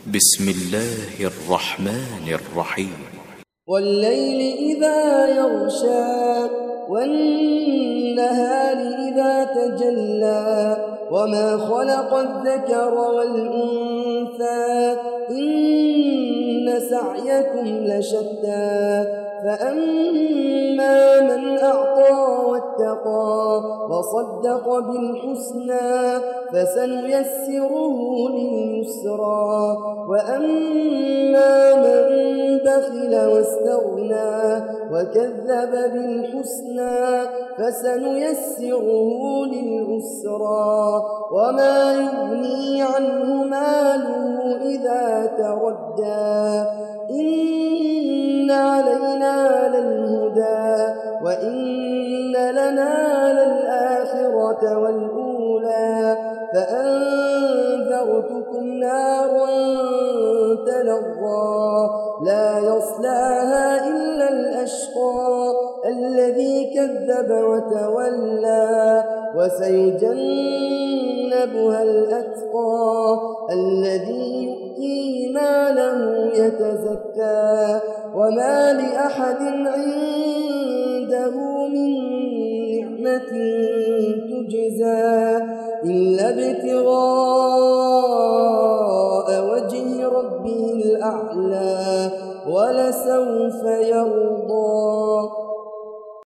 بسم الله الرحمن الرحيم. والليل إذا يغشى والنهار إذا تجلى وما خلق الذكر والأنثى إن سعيكم لشتى فأما من أعطى واتقى وصدق بالحسنى فسنيسره لليسرى وأما من بخل واستغنى وكذب بالحسنى فسنيسره للعسرى وما يغني عنه ماله إذا تردى إن علينا للهدى وإن لنا للآخرة والأولى فأنذرتكم نارا تلظى لا يصلاها إلا الأشقى الذي كذب وتولى وسيجنبها الأتقى الذي يؤتي ماله يتزكى وما لأحد عنده من نعمة تجزى إلا ابتغاء وجه ربه الأعلى ولسوف يرضى.